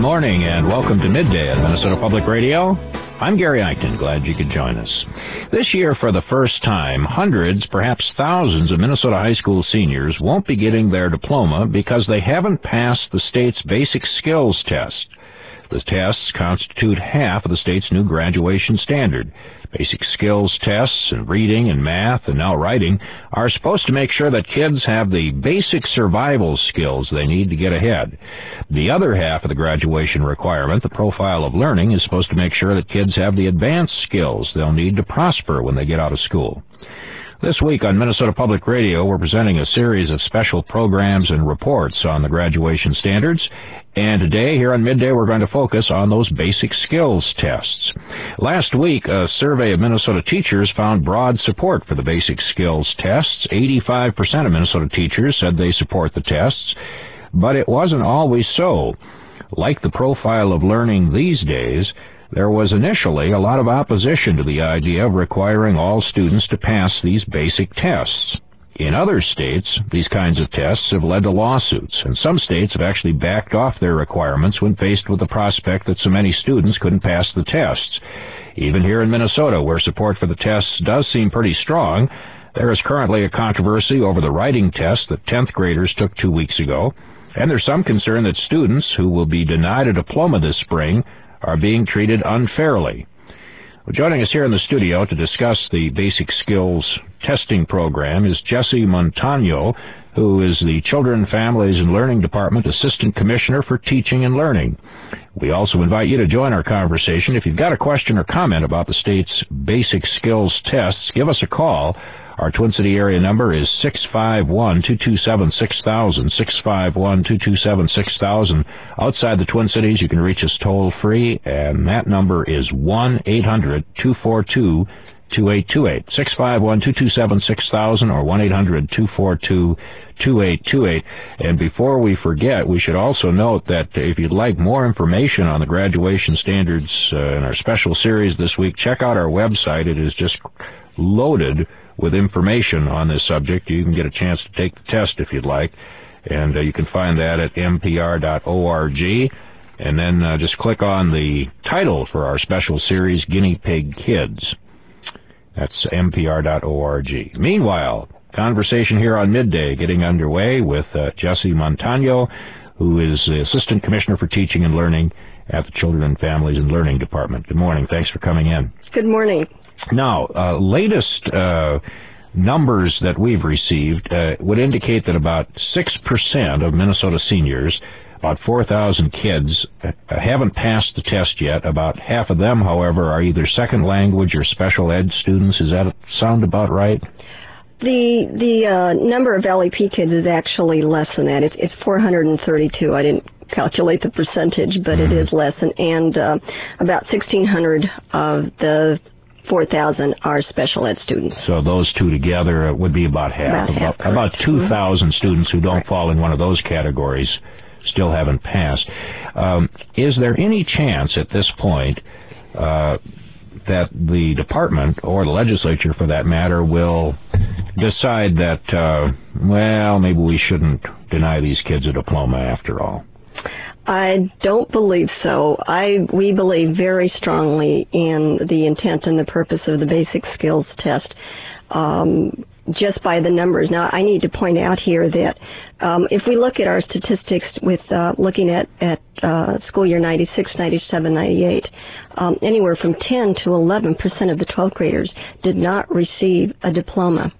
morning and welcome to Midday at Minnesota Public Radio. I'm Gary Eichten. Glad you could join us. This year, for the first time, hundreds, perhaps thousands of Minnesota high school seniors won't be getting their diploma because they haven't passed the state's basic skills test. The tests constitute half of the state's new graduation standard. Basic skills tests in reading and math and now writing are supposed to make sure that kids have the basic survival skills they need to get ahead. The other half of the graduation requirement, the profile of learning, is supposed to make sure that kids have the advanced skills they'll need to prosper when they get out of school. This week on Minnesota Public Radio, we're presenting a series of special programs and reports on the graduation standards. And today, here on Midday, we're going to focus on those basic skills tests. Last week, a survey of Minnesota teachers found broad support for the basic skills tests. 85% of Minnesota teachers said they support the tests, but it wasn't always so. Like the profile of learning these days, there was initially a lot of opposition to the idea of requiring all students to pass these basic tests. In other states, these kinds of tests have led to lawsuits, and some states have actually backed off their requirements when faced with the prospect that so many students couldn't pass the tests. Even here in Minnesota, where support for the tests does seem pretty strong, there is currently a controversy over the writing test that 10th graders took 2 weeks ago, and there's some concern that students who will be denied a diploma this spring are being treated unfairly. Well, joining us here in the studio to discuss the basic skills testing program is Jesse Montano, who is the Children, Families, and Learning Department Assistant Commissioner for Teaching and Learning. We also invite you to join our conversation. If you've got a question or comment about the state's basic skills tests, give us a call. Our Twin City area number is 651-227-6000, 651-227-6000. Outside the Twin Cities, you can reach us toll-free, and that number is 1-800-242-2828, 651-227-6000 or 1-800-242-2828. And before we forget, we should also note that if you'd like more information on the graduation standards in our special series this week, check out our website. It is just loaded with information on this subject. You can get a chance to take the test if you'd like, and you can find that at mpr.org, and then just click on the title for our special series, Guinea Pig Kids. That's mpr.org. Meanwhile, conversation here on Midday getting underway with Jesse Montano, who is the Assistant Commissioner for Teaching and Learning at the Children, Families, and Learning Department. Good morning. Thanks for coming in. Good morning. Now, latest numbers that we've received would indicate that about 6% of Minnesota seniors, about 4,000 kids, haven't passed the test yet. About half of them, however, are either second language or special ed students. Does that sound about right? The number of LEP kids is actually less than that. It's 432. I didn't calculate the percentage, but it is less. And about 1,600 of the 4,000 are special ed students. So those two together would be about half. About 2,000 students who don't fall in one of those categories still haven't passed. Is there any chance at this point that the department, or the legislature for that matter, will decide that, maybe we shouldn't deny these kids a diploma after all? I don't believe so. We believe very strongly in the intent and the purpose of the basic skills test, just by the numbers. Now, I need to point out here that if we look at our statistics with looking at school year 96, 97, 98, anywhere from 10 to 11% of the 12th graders did not receive a diploma.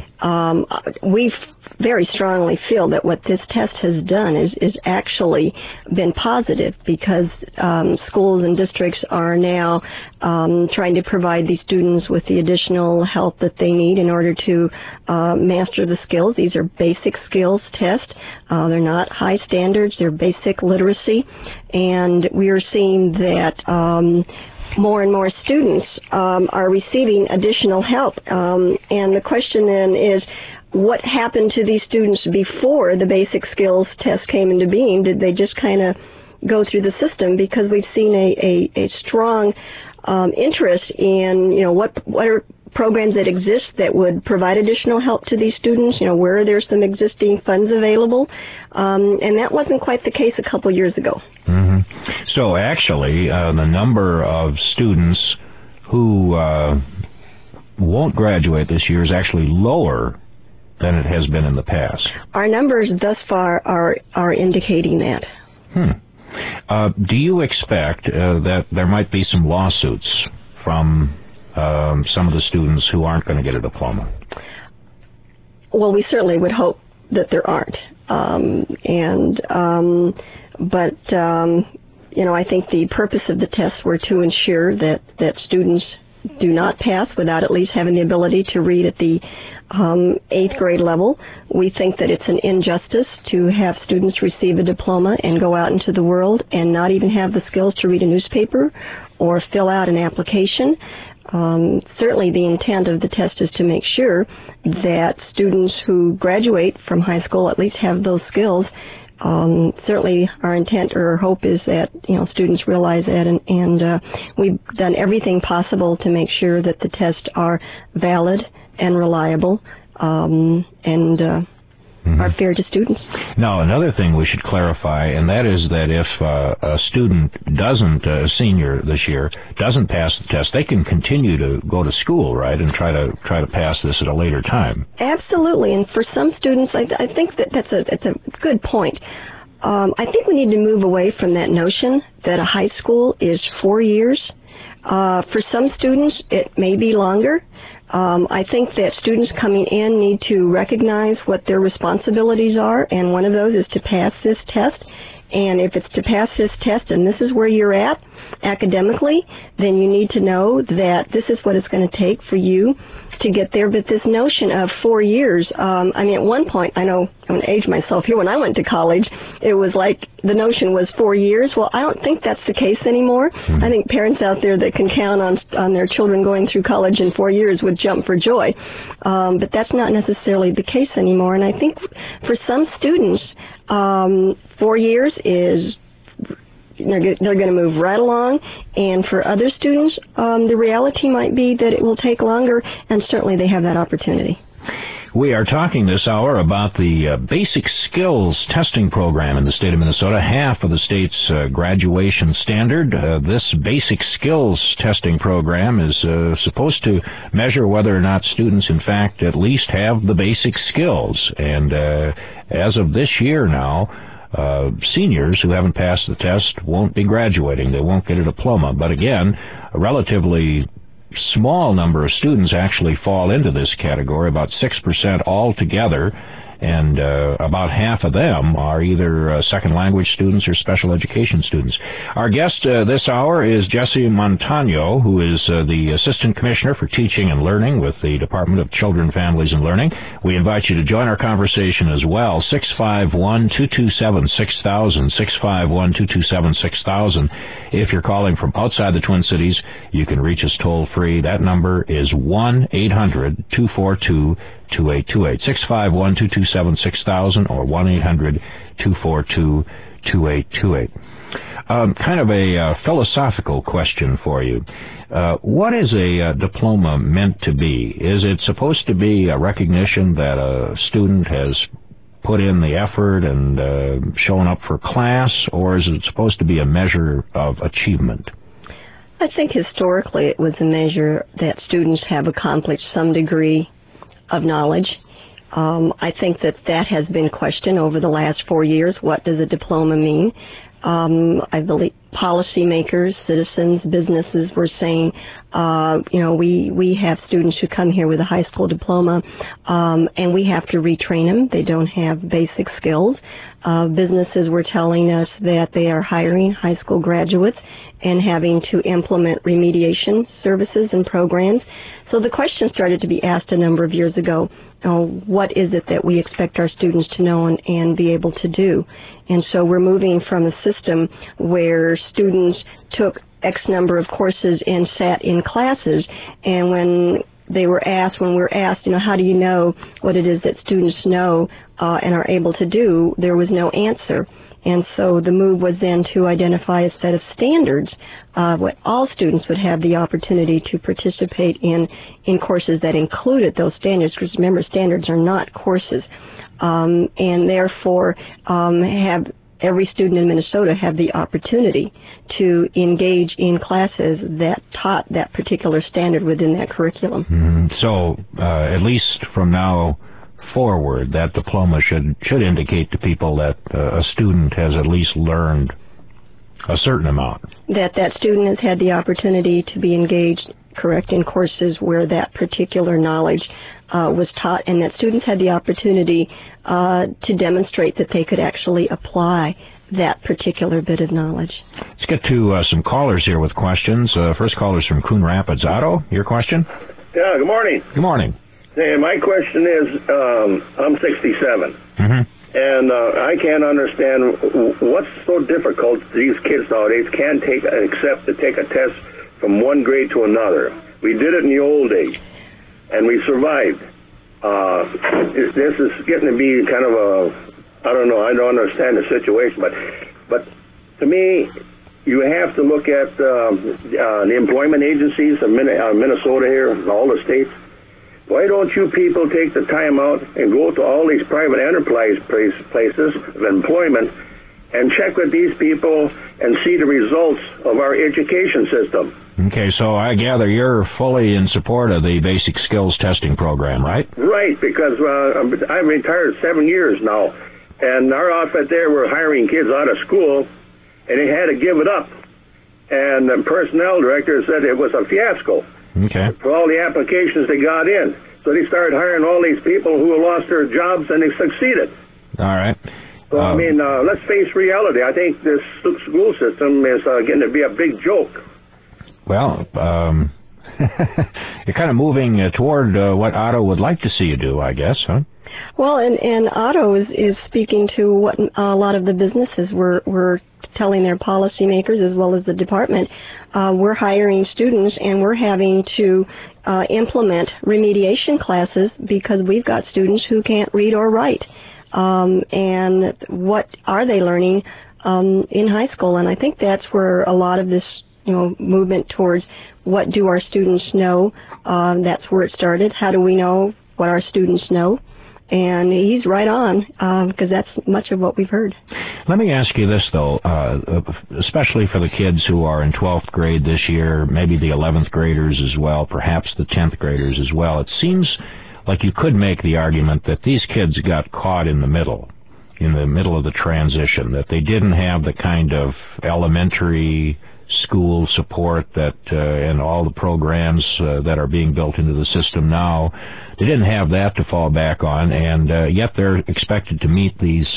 We very strongly feel that what this test has done is actually been positive, because schools and districts are now trying to provide these students with the additional help that they need in order to master the skills. These are basic skills tests. They're not high standards. They're basic literacy. And we are seeing that more and more students are receiving additional help. And the question then is, what happened to these students before the basic skills test came into being? Did they just kind of go through the system? Because we've seen a strong interest in, what are programs that exist that would provide additional help to these students, where there's some existing funds available. And that wasn't quite the case a couple years ago. Mm-hmm. So actually, the number of students who won't graduate this year is actually lower than it has been in the past. Our numbers thus far are indicating that. Do you expect that there might be some lawsuits from some of the students who aren't going to get a diploma? Well, we certainly would hope that there aren't. I think the purpose of the tests were to ensure that students do not pass without at least having the ability to read at the 8th grade level. We think that it's an injustice to have students receive a diploma and go out into the world and not even have the skills to read a newspaper or fill out an application. Certainly the intent of the test is to make sure that students who graduate from high school at least have those skills. Certainly our intent or hope is that students realize that, and we've done everything possible to make sure that the tests are valid and reliable are fair to students. Now, another thing we should clarify, and that is that if a student a senior this year, doesn't pass the test, they can continue to go to school, right, and try to pass this at a later time. Absolutely, and for some students, I think that's a good point. I think we need to move away from that notion that a high school is 4 years. For some students, it may be longer. I think that students coming in need to recognize what their responsibilities are, and one of those is to pass this test. And if it's to pass this test and this is where you're at academically, then you need to know that this is what it's going to take for you to get there. But this notion of 4 years, at one point, I know I'm going to age myself here, when I went to college, it was like the notion was 4 years. Well, I don't think that's the case anymore. I think parents out there that can count on their children going through college in 4 years would jump for joy. But that's not necessarily the case anymore. And I think for some students, 4 years is they're going to move right along, and for other students, the reality might be that it will take longer, and certainly they have that opportunity. We are talking this hour about the Basic Skills Testing Program in the state of Minnesota, half of the state's graduation standard. This Basic Skills Testing Program is supposed to measure whether or not students, in fact, at least have the basic skills. And as of this year now, seniors who haven't passed the test won't be graduating. They won't get a diploma. But again, a relatively small number of students actually fall into this category, about 6% altogether, and about half of them are either second language students or special education students. Our guest this hour is Jesse Montano, who is the Assistant Commissioner for Teaching and Learning with the Department of Children, Families, and Learning. We invite you to join our conversation as well. 651-227-6000, 651-227-6000. If you're calling from outside the Twin Cities, you can reach us toll-free. That number is 1-800-242-2828, 651-227-6000 or 1-800-242-2828. Kind of a philosophical question for you. What is a diploma meant to be? Is it supposed to be a recognition that a student has put in the effort and shown up for class, or is it supposed to be a measure of achievement? I think historically it was a measure that students have accomplished some degree of knowledge. I think that has been questioned over the last 4 years. What does a diploma mean? I believe policymakers, citizens, businesses were saying, we have students who come here with a high school diploma, and we have to retrain them. They don't have basic skills. Businesses were telling us that they are hiring high school graduates and having to implement remediation services and programs. So the question started to be asked a number of years ago, what is it that we expect our students to know and be able to do? And so we're moving from a system where students took X number of courses and sat in classes, and when we're asked, how do you know what it is that students know and are able to do, there was no answer. And so the move was then to identify a set of standards where all students would have the opportunity to participate in courses that included those standards, because remember, standards are not courses, and therefore have every student in Minnesota have the opportunity to engage in classes that taught that particular standard within that curriculum. So, at least from now forward, that diploma should indicate to people that a student has at least learned a certain amount. That student has had the opportunity to be engaged, correct, in courses where that particular knowledge was taught, and that students had the opportunity to demonstrate that they could actually apply that particular bit of knowledge. Let's get to some callers here with questions. First caller's from Coon Rapids. Otto, your question? Yeah, good morning. Good morning. Hey, my question is, I'm 67, and I can't understand what's so difficult these kids nowadays can't accept to take a test from one grade to another. We did it in the old days, and we survived. This is getting to be kind of I don't know, I don't understand the situation, but to me, you have to look at the employment agencies of Minnesota here, all the states. Why don't you people take the time out and go to all these private enterprise places of employment and check with these people and see the results of our education system? Okay, so I gather you're fully in support of the basic skills testing program, right? Right, because I'm retired 7 years now, and our outfit there were hiring kids out of school, and they had to give it up. And the personnel director said it was a fiasco. Okay. For all the applications they got in. So they started hiring all these people who lost their jobs, and they succeeded. All right. So, I mean, let's face reality. I think this school system is getting to be a big joke. Well, you're kind of moving toward what Otto would like to see you do, I guess, huh? Well, and Otto is speaking to what a lot of the businesses were telling their policymakers as well as the department. We're hiring students and we're having to implement remediation classes because we've got students who can't read or write. And what are they learning in high school? And I think that's where a lot of this movement towards what do our students know, that's where it started. How do we know what our students know? And he's right on, because that's much of what we've heard. Let me ask you this, though, especially for the kids who are in 12th grade this year, maybe the 11th graders as well, perhaps the 10th graders as well. It seems like you could make the argument that these kids got caught in the middle of the transition, that they didn't have the kind of elementary school support that and all the programs that are being built into the system now. They didn't have that to fall back on, and yet they're expected to meet these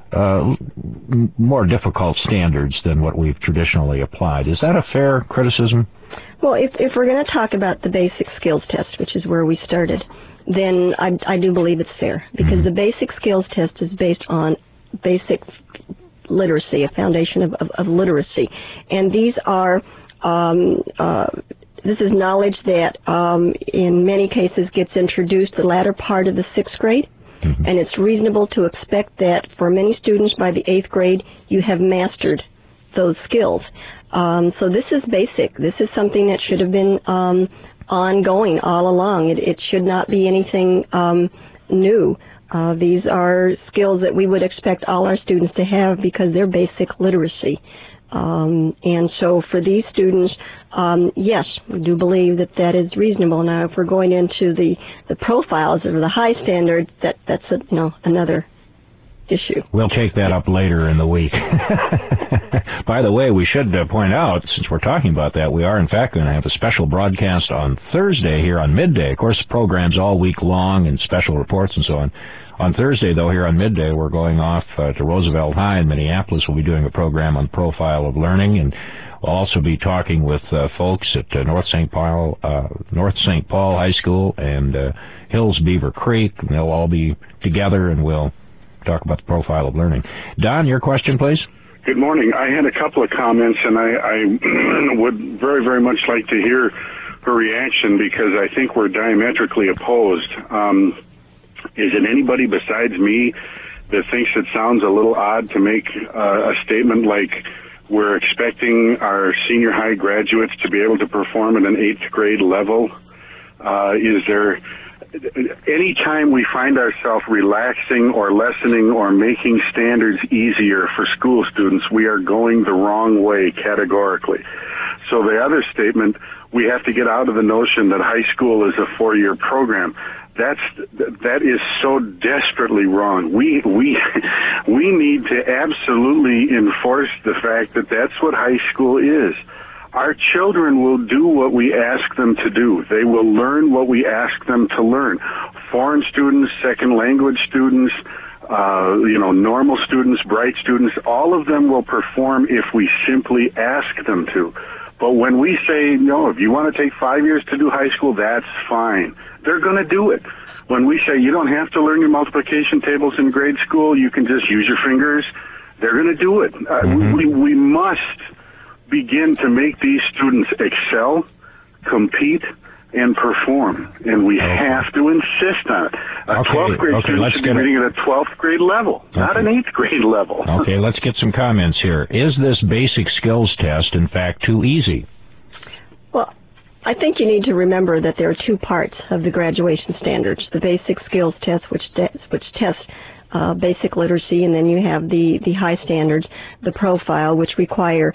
more difficult standards than what we've traditionally applied. Is that a fair criticism? Well, if we're going to talk about the basic skills test, which is where we started, then I do believe it's fair, because the basic skills test is based on basic literacy, a foundation of literacy. And these are, this is knowledge that in many cases gets introduced the latter part of the 6th grade. And it's reasonable to expect that for many students by the 8th grade, you have mastered those skills. So this is basic. This is something that should have been ongoing all along. It should not be anything new. These are skills that we would expect all our students to have because they're basic literacy. And so for these students, yes, we do believe that that is reasonable. Now, if we're going into the profiles or the high standards, that's another issue. We'll take that up later in the week. By the way, we should point out, since we're talking about that, we are in fact going to have a special broadcast on Thursday here on Midday. Of course, the program's all week long and special reports and so on. On Thursday, though, here on Midday, we're going off to Roosevelt High in Minneapolis. We'll be doing a program on profile of learning, and we'll also be talking with folks at North St. Paul High School and Hills Beaver Creek. And they'll all be together, and we'll talk about the profile of learning. Don, your question, please. Good morning. I had a couple of comments, and I would very, very much like to hear her reaction because I think we're diametrically opposed. Is it anybody besides me that thinks it sounds a little odd to make a statement like we're expecting our senior high graduates to be able to perform at an 8th grade level? Is there anytime we find ourselves relaxing or lessening or making standards easier for school students, we are going the wrong way categorically. So the other statement, we have to get out of the notion that high school is a 4-year program. That is so desperately wrong. We need to absolutely enforce the fact that that's what high school is. Our children will do what we ask them to do. They will learn what we ask them to learn. Foreign students, second language students, normal students, bright students, all of them will perform if we simply ask them to. But when we say, no, if you want to take 5 years to do high school, that's fine. They're going to do it. When we say you don't have to learn your multiplication tables in grade school, you can just use your fingers, they're going to do it. We must begin to make these students excel, compete, and perform. And we have to insist on it. A 12th grade student should be reading at a 12th grade level, not an 8th grade level. Okay, let's get some comments here. Is this basic skills test, in fact, too easy? Well, I think you need to remember that there are two parts of the graduation standards. The basic skills test, which tests basic literacy, and then you have the high standards, the profile, which require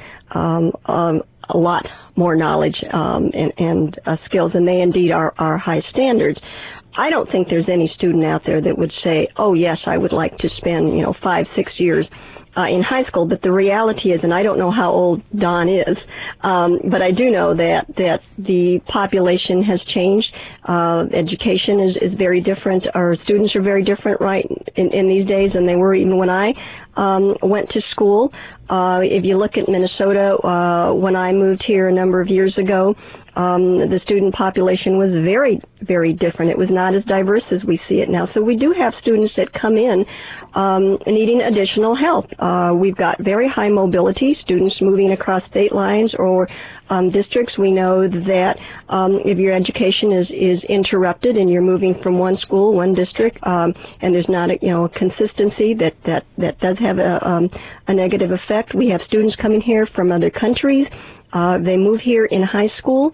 a lot more knowledge and skills, and they indeed are high standards. I don't think there's any student out there that would say, oh yes, I would like to spend 5-6 years in high school, but the reality is, and I don't know how old Don is, but I do know that the population has changed. Education is very different. Our students are very different right in these days than they were even when I went to school. If you look at Minnesota, when I moved here a number of years ago, the student population was very, very different. It was not as diverse as we see it now. So we do have students that come in needing additional help. We've got very high mobility, students moving across state lines or districts. We know that if your education is interrupted and you're moving from one school, one district, and there's not a consistency, that does have a negative effect. We have students coming here from other countries. They move here in high school.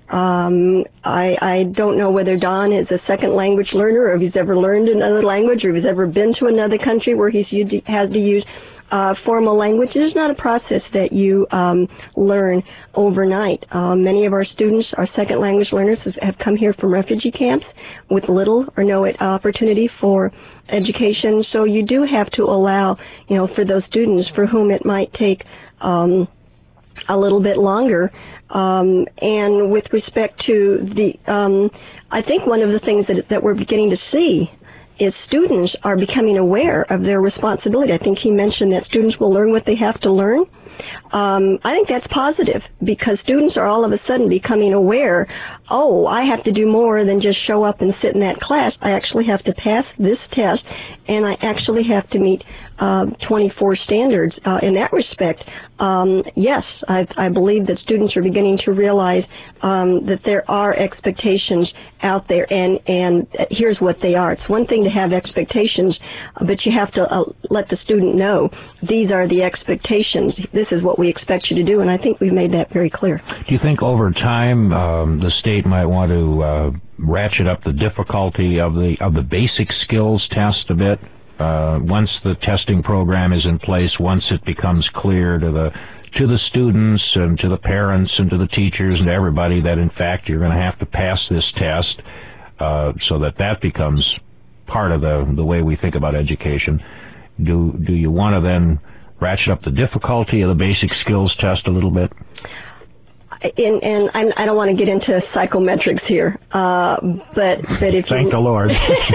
I don't know whether Don is a second language learner, or if he's ever learned another language, or if he's ever been to another country where he's had to use formal language. It is not a process that you learn overnight. Many of our students, our second language learners, have come here from refugee camps with little or no opportunity for education. So you do have to allow, for those students for whom it might take a little bit longer. And with respect to I think one of the things that we're beginning to see is students are becoming aware of their responsibility. I think he mentioned that students will learn what they have to learn. I think that's positive, because students are all of a sudden becoming aware, oh, I have to do more than just show up and sit in that class. I actually have to pass this test, and I actually have to meet 24 standards. In that respect, yes, I believe that students are beginning to realize that there are expectations out there, and here's what they are. It's one thing to have expectations, but you have to let the student know these are the expectations. This is what we expect you to do, and I think we've made that very clear. Do you think over time the state might want to ratchet up the difficulty of the basic skills test a bit? Once the testing program is in place, once it becomes clear to the students and to the parents and to the teachers and to everybody that in fact you're going to have to pass this test, so that becomes part of the way we think about education. Do you want to then ratchet up the difficulty of the basic skills test a little bit? And I don't want to get into psychometrics here, but if thank the Lord.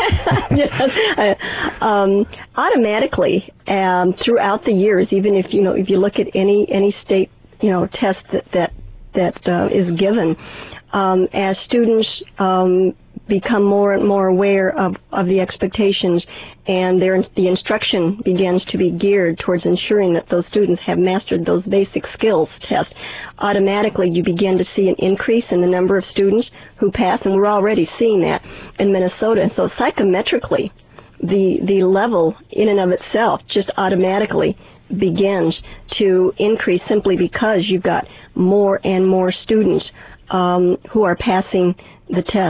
Automatically, throughout the years, even if you look at any state test that is given, as students become more and more aware of the expectations, and the instruction begins to be geared towards ensuring that those students have mastered those basic skills tests, automatically you begin to see an increase in the number of students who pass, and we're already seeing that in Minnesota. And so psychometrically, the level in and of itself just automatically begins to increase simply because you've got more and more students who are passing the test.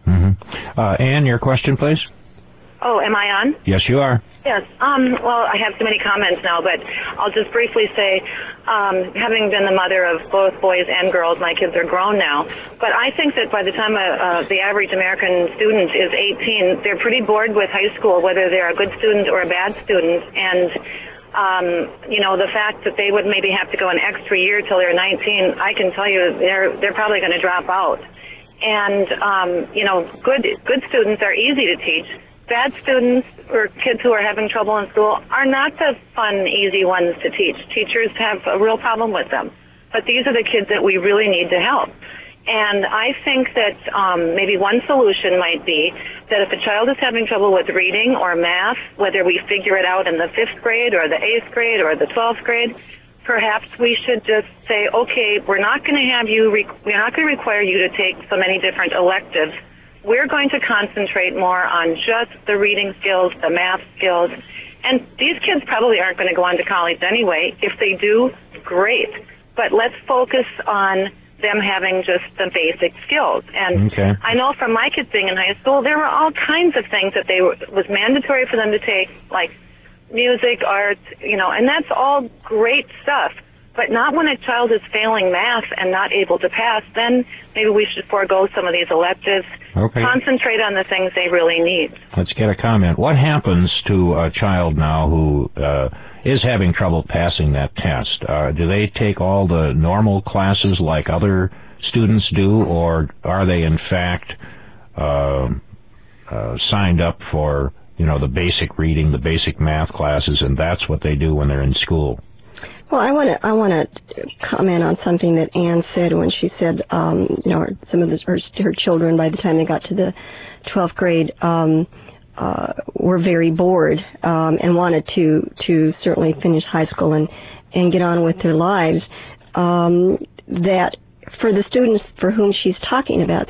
Anne, your question, please. Oh, am I on? Yes, you are. Yes. Well, I have so many comments now, but I'll just briefly say, having been the mother of both boys and girls, my kids are grown now, but I think that by the time the average American student is 18, they're pretty bored with high school, whether they're a good student or a bad student, and the fact that they would maybe have to go an extra year till they're 19, I can tell you they're probably going to drop out. And, good students are easy to teach. Bad students or kids who are having trouble in school are not the fun, easy ones to teach. Teachers have a real problem with them. But these are the kids that we really need to help. And I think that maybe one solution might be that if a child is having trouble with reading or math, whether we figure it out in the 5th grade or the 8th grade or the 12th grade, perhaps we should just say, okay, we're not going to require you to take so many different electives. We're going to concentrate more on just the reading skills, the math skills, and these kids probably aren't going to go on to college anyway. If they do, great. But let's focus on them having just the basic skills. And I know from my kids being in high school, there were all kinds of things that was mandatory for them to take, like music, art, and that's all great stuff. But not when a child is failing math and not able to pass, then maybe we should forego some of these electives, concentrate on the things they really need. Let's get a comment. What happens to a child now who is having trouble passing that test? Do they take all the normal classes like other students do, or are they in fact signed up for, the basic reading, the basic math classes, and that's what they do when they're in school? Well, I want to comment on something that Anne said when she said, some of her children, by the time they got to the 12th grade, were very bored and wanted to certainly finish high school and get on with their lives. That for the students for whom she's talking about,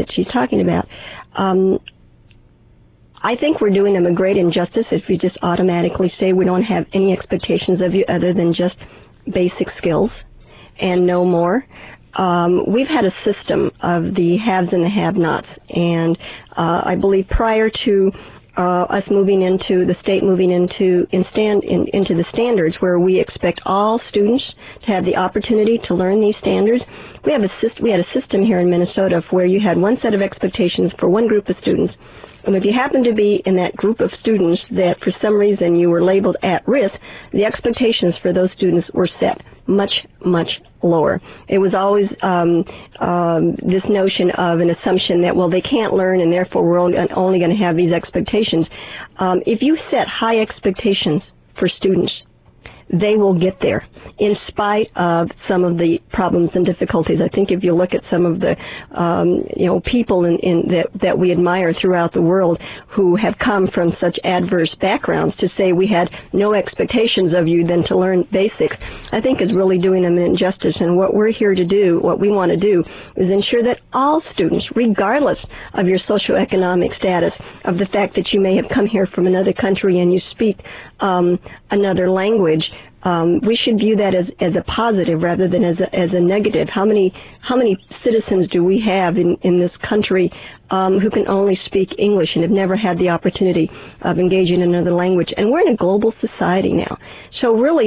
I think we're doing them a great injustice if we just automatically say we don't have any expectations of you other than just basic skills and no more. We've had a system of the haves and the have-nots, and I believe prior to us moving into the state moving into the standards where we expect all students to have the opportunity to learn these standards, we had a system here in Minnesota where you had one set of expectations for one group of students. And if you happened to be in that group of students that for some reason you were labeled at risk, the expectations for those students were set much, much lower. It was always this notion of an assumption that, well, they can't learn and therefore we're only going to have these expectations. If you set high expectations for students, they will get there in spite of some of the problems and difficulties. I think if you look at some of the people that we admire throughout the world who have come from such adverse backgrounds, to say we had no expectations of you than to learn basics, I think is really doing them an injustice. And what we're here to do, what we want to do, is ensure that all students, regardless of your socioeconomic status, of the fact that you may have come here from another country and you speak another language, we should view that as a positive rather than as a negative. How many citizens do we have in this country who can only speak English and have never had the opportunity of engaging in another language? And we're in a global society now. So really,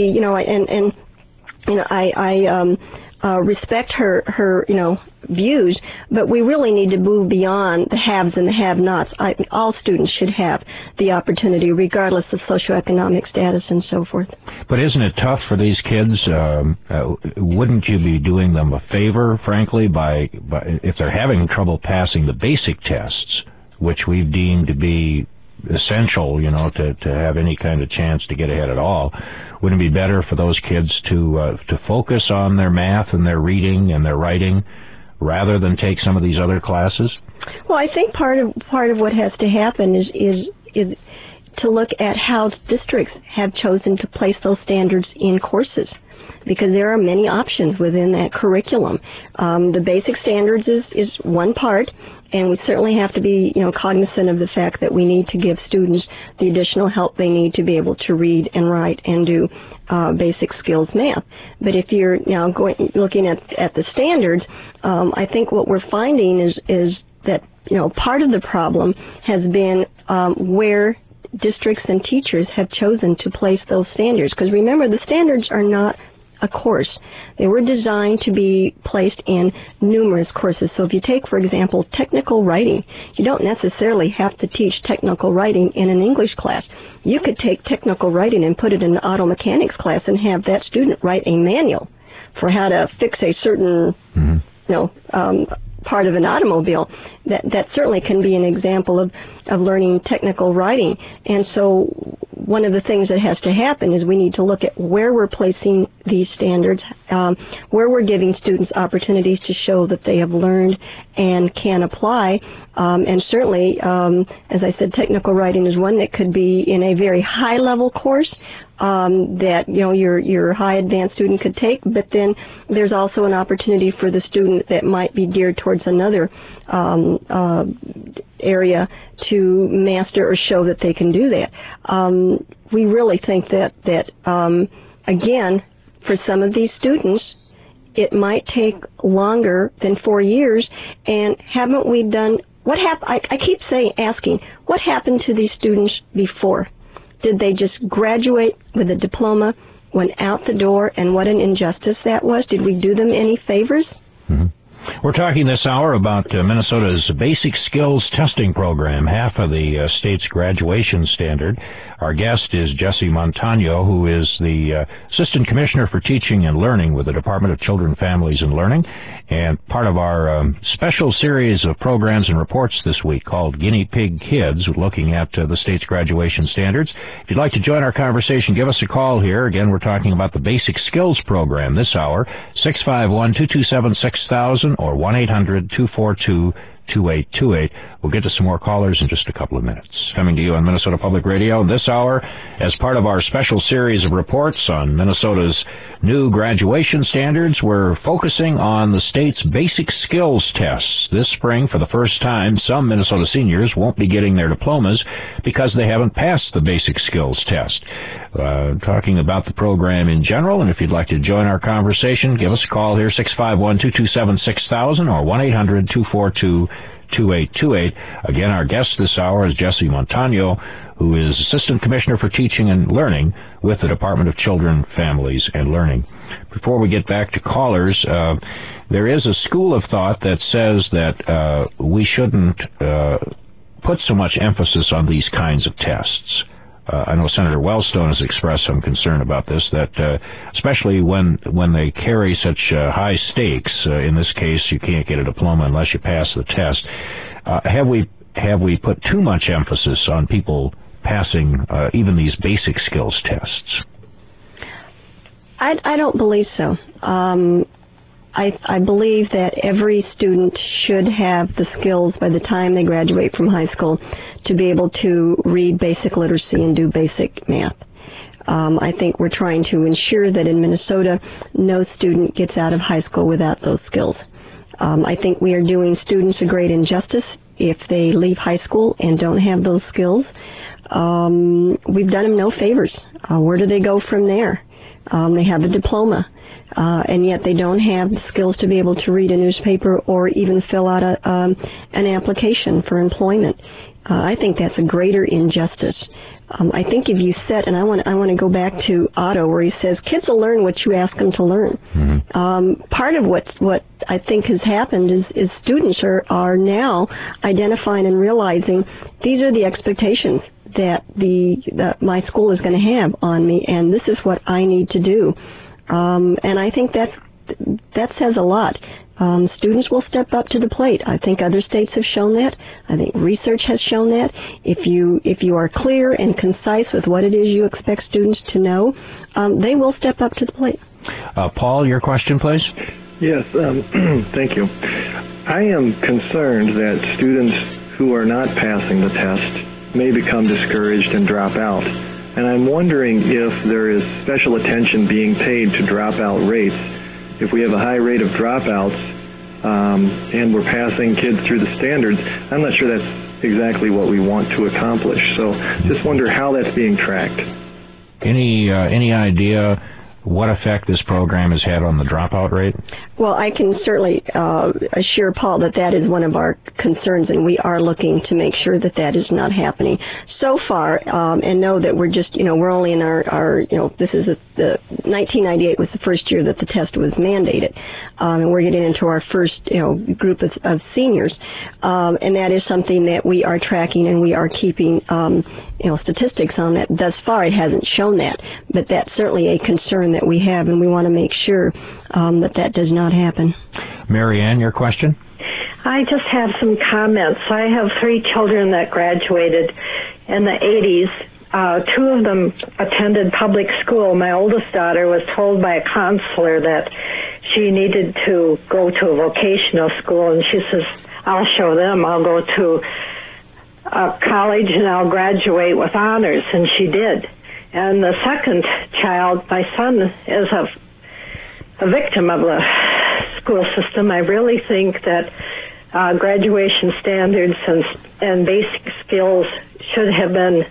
I respect her views, but we really need to move beyond the haves and the have-nots. All students should have the opportunity, regardless of socioeconomic status and so forth. But isn't it tough for these kids? Wouldn't you be doing them a favor, frankly, by if they're having trouble passing the basic tests, which we've deemed to be essential, to have any kind of chance to get ahead at all? Wouldn't it be better for those kids to focus on their math and their reading and their writing rather than take some of these other classes? Well, I think part of what has to happen is to look at how districts have chosen to place those standards in courses, because there are many options within that curriculum. The basic standards is one part, and we certainly have to be, cognizant of the fact that we need to give students the additional help they need to be able to read and write and do basic skills math. But if you're now looking at the standards, I think what we're finding is that part of the problem has been where districts and teachers have chosen to place those standards. Because remember, the standards are not a course. They were designed to be placed in numerous courses. So if you take, for example, technical writing, you don't necessarily have to teach technical writing in an English class. You could take technical writing and put it in an auto mechanics class and have that student write a manual for how to fix a certain, part of an automobile. That certainly can be an example of learning technical writing. And so one of the things that has to happen is we need to look at where we're placing these standards, where we're giving students opportunities to show that they have learned and can apply. And certainly, as I said, technical writing is one that could be in a very high-level course that your high advanced student could take, but then there's also an opportunity for the student that might be geared towards another area to master or show that they can do that. We really think that again, for some of these students, it might take longer than 4 years. And haven't we done what happened? I keep asking, what happened to these students before? Did they just graduate with a diploma, went out the door, and what an injustice that was? Did we do them any favors? Mm-hmm. We're talking this hour about Minnesota's Basic Skills Testing Program, half of the state's graduation standard. Our guest is Jesse Montano, who is the Assistant Commissioner for Teaching and Learning with the Department of Children, Families, and Learning, and part of our special series of programs and reports this week called Guinea Pig Kids, looking at the state's graduation standards. If you'd like to join our conversation, give us a call here. Again, we're talking about the Basic Skills Program this hour, 651-227-6000 or 1-800-242-2828. We'll get to some more callers in just a couple of minutes. Coming to you on Minnesota Public Radio this hour as part of our special series of reports on Minnesota's new graduation standards. We're focusing on the state's basic skills tests. This spring, for the first time, some Minnesota seniors won't be getting their diplomas because they haven't passed the basic skills test. Talking about the program in general, and if you'd like to join our conversation, give us a call here, 651-227-6000 or 1-800-242-2828. Again, our guest this hour is Jesse Montano, who is Assistant Commissioner for Teaching and Learning with the Department of Children, Families, and Learning. Before we get back to callers, there is a school of thought that says that we shouldn't put so much emphasis on these kinds of tests. I know Senator Wellstone has expressed some concern about this, that especially when they carry such high stakes, in this case you can't get a diploma unless you pass the test. Have we put too much emphasis on people passing even these basic skills tests? I don't believe so. I believe that every student should have the skills by the time they graduate from high school to be able to read basic literacy and do basic math. I think we're trying to ensure that in Minnesota, no student gets out of high school without those skills. I think we are doing students a great injustice if they leave high school and don't have those skills. We've done them no favors. Where do they go from there? They have a diploma, and yet they don't have the skills to be able to read a newspaper or even fill out an application for employment. I think that's a greater injustice. I think if you set, and I want to go back to Otto, where he says kids will learn what you ask them to learn. Mm-hmm. Part of what I think has happened is students are now identifying and realizing these are the expectations that my school is going to have on me, and this is what I need to do. And I think that says a lot. Students will step up to the plate. I think other states have shown that. I think research has shown that. If you are clear and concise with what it is you expect students to know, they will step up to the plate. Paul, your question, please. Yes, thank you. I am concerned that students who are not passing the test may become discouraged and drop out. And I'm wondering if there is special attention being paid to dropout rates. If we have a high rate of dropouts and we're passing kids through the standards, I'm not sure that's exactly what we want to accomplish. So just wonder how that's being tracked. Any idea what effect this program has had on the dropout rate? Well, I can certainly assure Paul that is one of our concerns, and we are looking to make sure that is not happening. So far, and know that we're just, we're only in our this is the 1998 was the first year that the test was mandated, and we're getting into our first, group of seniors, and that is something that we are tracking, and we are keeping, statistics on that. Thus far, it hasn't shown that, but that's certainly a concern that we have, and we want to make sure that does not happen. Mary Ann, your question? I just have some comments. I have 3 children that graduated in the 80s. 2 of them attended public school. My oldest daughter was told by a counselor that she needed to go to a vocational school, and she says, I'll show them. I'll go to college and I'll graduate with honors, and she did. And the second child, my son, is a victim of the school system. I really think that graduation standards and basic skills should have been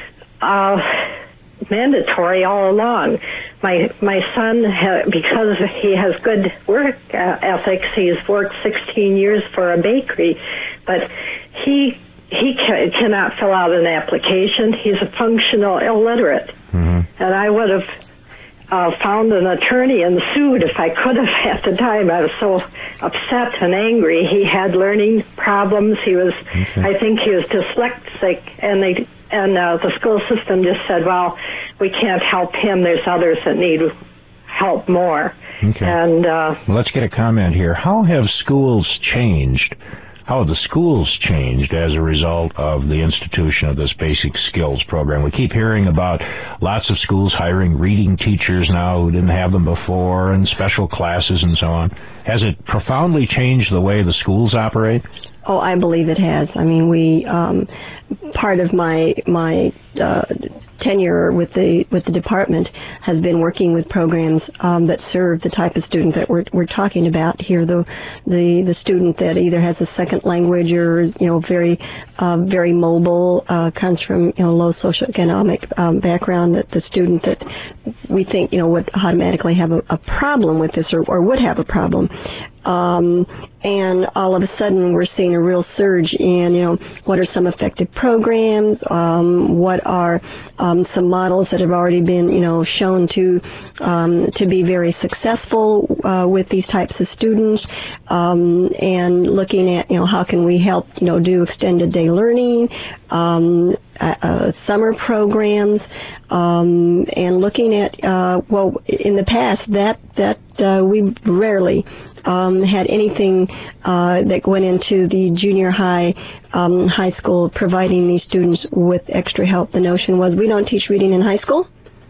mandatory all along. My son, because he has good work ethics, he's worked 16 years for a bakery, but he cannot fill out an application. He's a functional illiterate. Mm-hmm. And I would have found an attorney and sued if I could have at the time. I was so upset and angry. He had learning problems. He was, I think he was dyslexic, and the school system just said, well, we can't help him. There's others that need help more. Okay. And well, let's get a comment here. How have schools changed? How have the schools changed as a result of the institution of this basic skills program? We keep hearing about lots of schools hiring reading teachers now who didn't have them before, and special classes and so on. Has it profoundly changed the way the schools operate? Oh, I believe it has. I mean, we part of my tenure with the department has been working with programs that serve the type of student that we're talking about here. The student that either has a second language or very mobile, comes from low socioeconomic background. That the student that we think would automatically have a problem with this or would have a problem. And all of a sudden we're seeing a real surge in, what are some effective programs, what are some models that have already been, shown to be very successful with these types of students, and looking at, how can we help, do extended day learning, summer programs, and looking at, in the past that we rarely had anything that went into the junior high school providing these students with extra help. The notion was we don't teach reading in high school,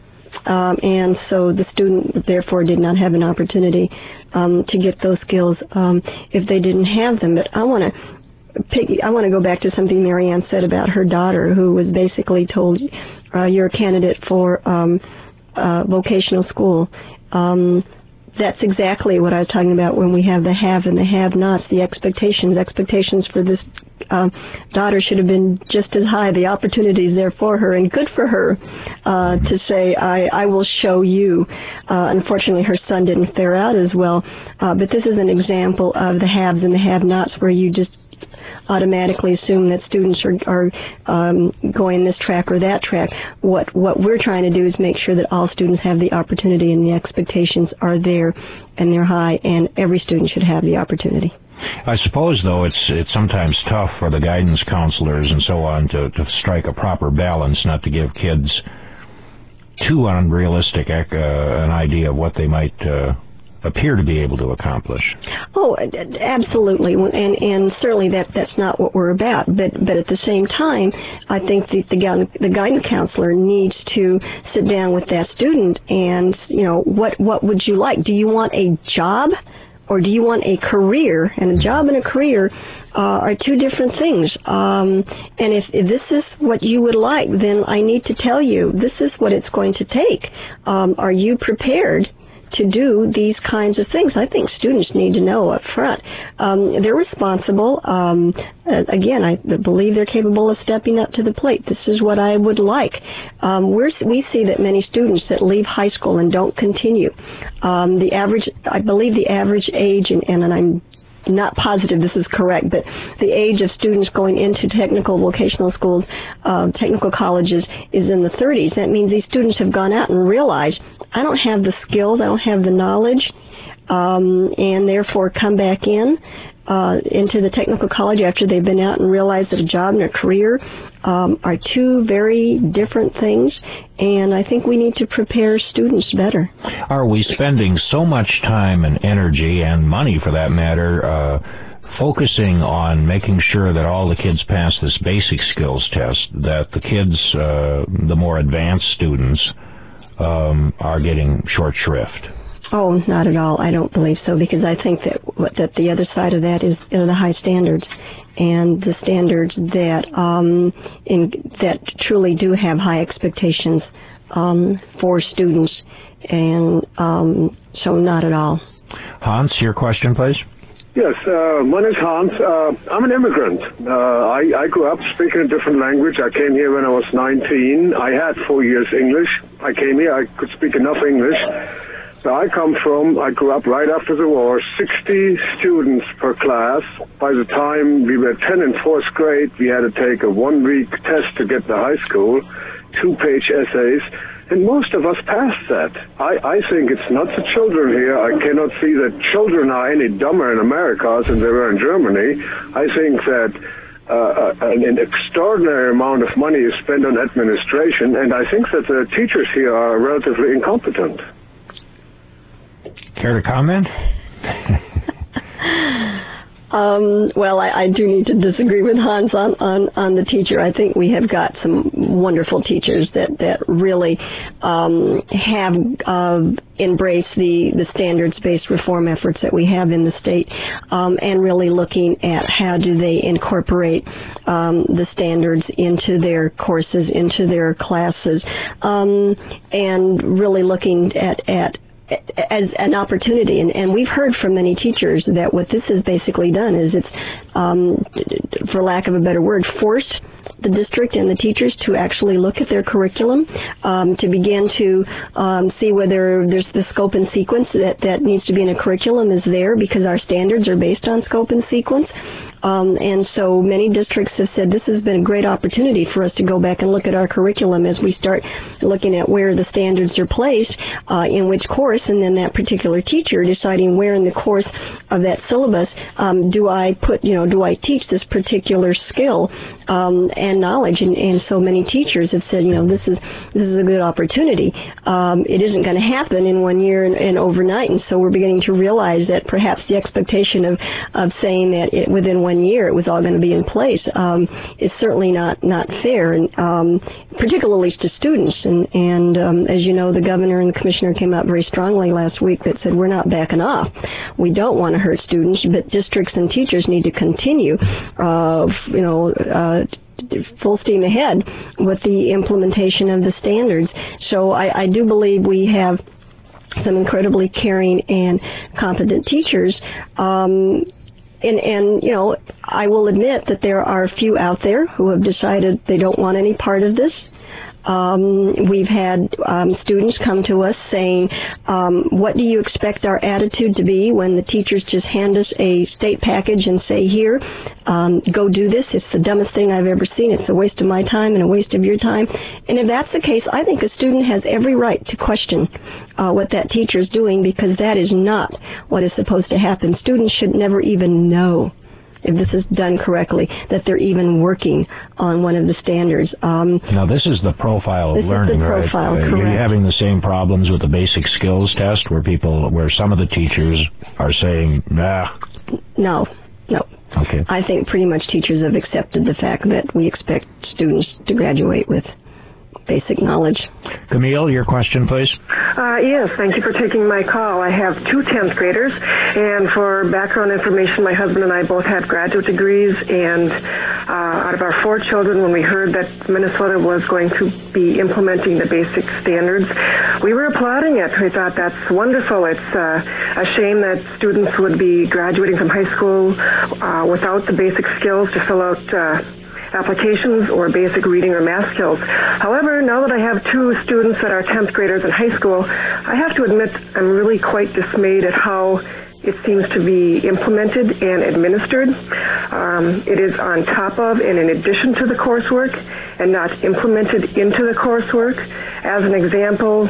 and so the student therefore did not have an opportunity to get those skills if they didn't have them. But I want to go back to something Mary Ann said about her daughter, who was basically told, you're a candidate for vocational school. That's exactly what I was talking about when we have the have and the have-nots, the expectations. Expectations for this daughter should have been just as high, the opportunities there for her, and good for her to say, I will show you. Unfortunately, her son didn't fare out as well, but this is an example of the haves and the have-nots, where you just automatically assume that students are going this track or that track. What we're trying to do is make sure that all students have the opportunity, and the expectations are there and they're high, and every student should have the opportunity. I suppose, though, it's sometimes tough for the guidance counselors and so on to strike a proper balance, not to give kids too unrealistic an idea of what they might appear to be able to accomplish. Oh, absolutely, and certainly that's not what we're about. But at the same time, I think the guidance counselor needs to sit down with that student and, what would you like? Do you want a job, or do you want a career? And a job and a career are two different things. And if this is what you would like, then I need to tell you this is what it's going to take. Are you prepared to do these kinds of things. I think students need to know up front. They're responsible. Again, I believe they're capable of stepping up to the plate. This is what I would like. We see that many students that leave high school and don't continue. I believe the average age, and I'm not positive this is correct, but the age of students going into technical vocational schools, technical colleges, is in the 30s. That means these students have gone out and realized, I don't have the skills, I don't have the knowledge, and therefore come back into the technical college after they've been out and realized that a job and a career are two very different things, and I think we need to prepare students better. Are we spending so much time and energy and money, for that matter, focusing on making sure that all the kids pass this basic skills test, that the kids, the more advanced students, are getting short shrift? Oh, not at all. I don't believe so, because I think that the other side of that is the high standards, and the standards that truly do have high expectations for students, and so not at all. Hans, your question, please. Yes, my name is Hans. I'm an immigrant. I grew up speaking a different language. I came here when I was 19. I had 4 years English. I came here, I could speak enough English. So I grew up right after the war, 60 students per class. By the time we were 10 and 4th grade, we had to take a 1-week test to get to high school, 2-page essays, and most of us passed that. I think it's not the children here. I cannot see that children are any dumber in America than they were in Germany. I think that an extraordinary amount of money is spent on administration, and I think that the teachers here are relatively incompetent. Care to comment? Well, I do need to disagree with Hans on the teacher. I think we have got some wonderful teachers that really have embraced the standards-based reform efforts that we have in the state, and really looking at how do they incorporate the standards into their courses, into their classes, and really looking at as an opportunity, and we've heard from many teachers that what this has basically done is it's, for lack of a better word, forced the district and the teachers to actually look at their curriculum, to begin to see whether there's the scope and sequence that needs to be in a curriculum is there, because our standards are based on scope and sequence. And so many districts have said this has been a great opportunity for us to go back and look at our curriculum as we start looking at where the standards are placed, in which course, and then that particular teacher deciding where in the course of that syllabus do I teach this particular skill and knowledge. And so many teachers have said, this is a good opportunity. It isn't going to happen in 1 year and overnight, and so we're beginning to realize that perhaps the expectation of saying that within 1 year it was all going to be in place is certainly not fair, and particularly to students. And as you know, the governor and the commissioner came out very strongly last week that said we're not backing off. We don't want to hurt students, but districts and teachers need to continue, full steam ahead with the implementation of the standards. So I do believe we have some incredibly caring and competent teachers. And I will admit that there are a few out there who have decided they don't want any part of this. We've had students come to us saying, what do you expect our attitude to be when the teachers just hand us a state package and say, here, go do this. It's the dumbest thing I've ever seen. It's a waste of my time and a waste of your time. And if that's the case, I think a student has every right to question what that teacher is doing, because that is not what is supposed to happen. Students should never even know, if this is done correctly, that they're even working on one of the standards. Now, this is the profile of learning, right? This is the profile, correct. Are you having the same problems with the basic skills test, where some of the teachers are saying, nah? No. Okay. I think pretty much teachers have accepted the fact that we expect students to graduate with basic knowledge. Camille, your question, please. Yes, thank you for taking my call. I have two 10th graders, and for background information, my husband and I both have graduate degrees, and out of our 4 children when we heard that Minnesota was going to be implementing the basic standards. We were applauding it. We thought that's wonderful. It's a shame that students would be graduating from high school without the basic skills to fill out applications or basic reading or math skills. However, now that I have 2 students that are 10th graders in high school, I have to admit I'm really quite dismayed at how it seems to be implemented and administered. It is on top of and in addition to the coursework and not implemented into the coursework. As an example,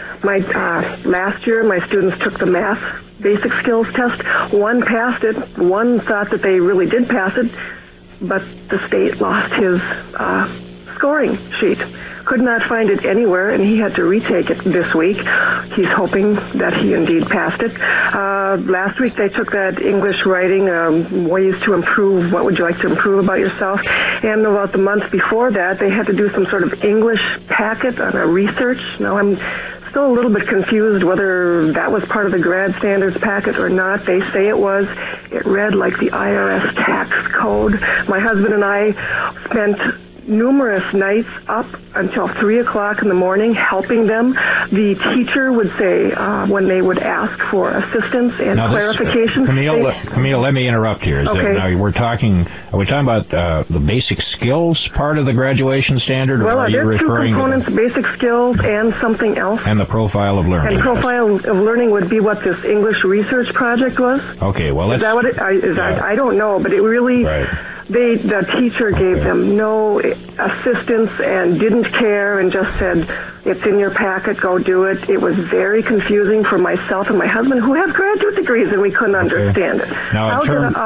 last year my students took the math basic skills test. One passed it. One thought that they really did pass it, but the state lost his scoring sheet. Could not find it anywhere, and he had to retake it this week. He's hoping that he indeed passed it. Last week they took that English writing, ways to improve, what would you like to improve about yourself, and about the month before that they had to do some sort of English packet on a research. Now I'm still a little bit confused whether that was part of the grad standards packet or not. They say it was. It read like the IRS tax code. My husband and I spent numerous nights up until 3 o'clock in the morning helping them. The teacher would say when they would ask for assistance and clarification. Camille, let me interrupt here. Now are we talking about the basic skills part of the graduation standard? Or are you referring 2 components, basic skills and something else. And the profile of learning. And profile of learning would be what this English research project was. Okay, well, is that what it is? I don't know, but it really... Right. The teacher gave them no assistance and didn't care and just said, it's in your packet, go do it. It was very confusing for myself and my husband, who have graduate degrees, and we couldn't understand it. Now,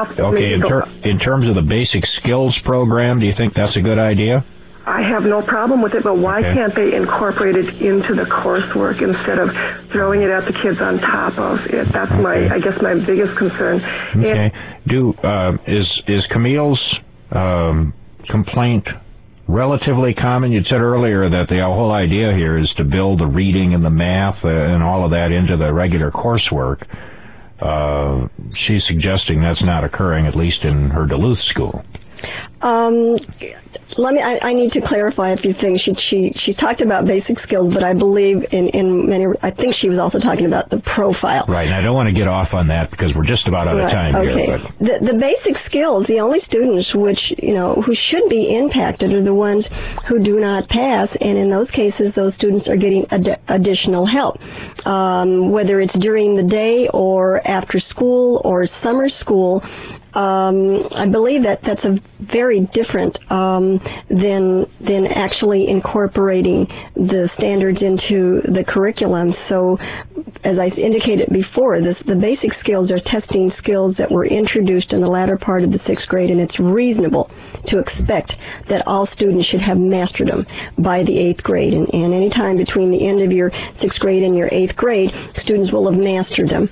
in terms of the basic skills program, do you think that's a good idea? I have no problem with it, but why can't they incorporate it into the coursework instead of throwing it at the kids on top of it? That's I guess my biggest concern. Okay. Is Camille's complaint relatively common? You said earlier that the whole idea here is to build the reading and the math and all of that into the regular coursework. She's suggesting that's not occurring, at least in her Duluth school. I need to clarify a few things. She talked about basic skills, but I believe in many. I think she was also talking about the profile. Right, and I don't want to get off on that because we're just about out of time here. But. The basic skills, the only students who should be impacted are the ones who do not pass, and in those cases, those students are getting additional help, whether it's during the day or after school or summer school. I believe that's a very different than actually incorporating the standards into the curriculum. So, as I indicated before, the basic skills are testing skills that were introduced in the latter part of the 6th grade, and it's reasonable to expect that all students should have mastered them by the 8th grade. And any time between the end of your 6th grade and your 8th grade, students will have mastered them.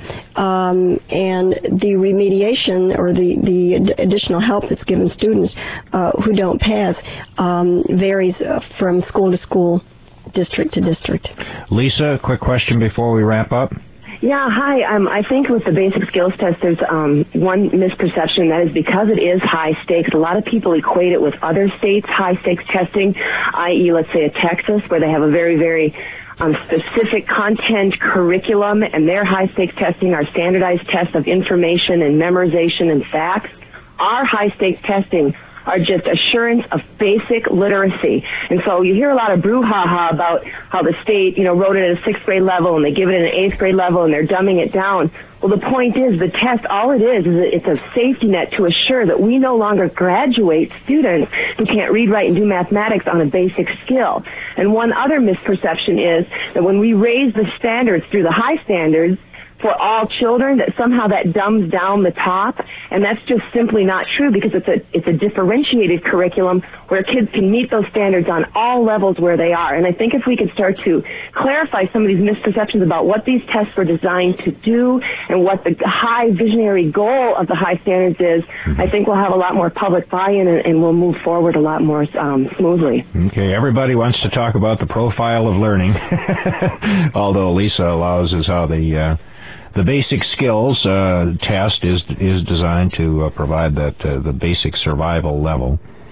And the remediation or the additional help that's given students who don't pass varies from school to school, district to district. Lisa, quick question before we wrap up. Yeah, hi. I think with the basic skills test, there's one misperception, that is because it is high stakes. A lot of people equate it with other states' high stakes testing, i.e., let's say a Texas, where they have a very, very specific content curriculum, and their high stakes testing are standardized tests of information and memorization and facts. Our high stakes testing are just assurance of basic literacy. And so you hear a lot of brouhaha about how the state, wrote it at a 6th grade level and they give it at an 8th grade level and they're dumbing it down. Well, the point is the test, all it is it's a safety net to assure that we no longer graduate students who can't read, write, and do mathematics on a basic skill. And one other misperception is that when we raise the standards through the high standards, for all children, that somehow that dumbs down the top, and that's just simply not true because it's a differentiated curriculum where kids can meet those standards on all levels where they are. And I think if we could start to clarify some of these misperceptions about what these tests were designed to do and what the high visionary goal of the high standards is, I think we'll have a lot more public buy-in and we'll move forward a lot more smoothly. Okay, everybody wants to talk about the profile of learning, although Lisa allows us how the basic skills test is designed to provide that the basic survival level.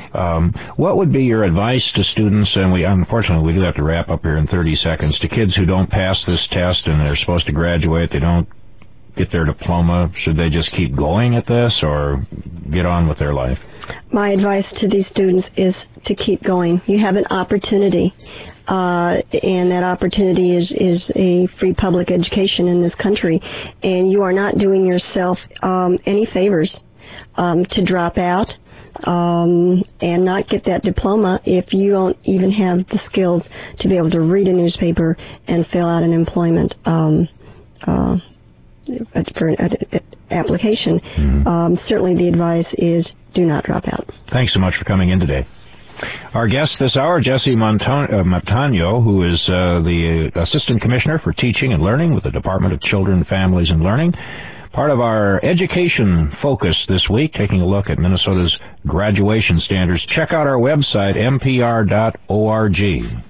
What would be your advice to students, and unfortunately we do have to wrap up here in 30 seconds, to kids who don't pass this test and they're supposed to graduate, they don't get their diploma? Should they just keep going at this or get on with their life? My advice to these students is to keep going. You have an opportunity, and that opportunity is a free public education in this country, and you are not doing yourself any favors to drop out and not get that diploma if you don't even have the skills to be able to read a newspaper and fill out an employment for an application. Certainly the advice is do not drop out. Thanks so much for coming in today. Our guest this hour, Jesse Montano, who is the Assistant Commissioner for Teaching and Learning with the Department of Children, Families, and Learning. Part of our education focus this week, taking a look at Minnesota's graduation standards. Check out our website, mpr.org.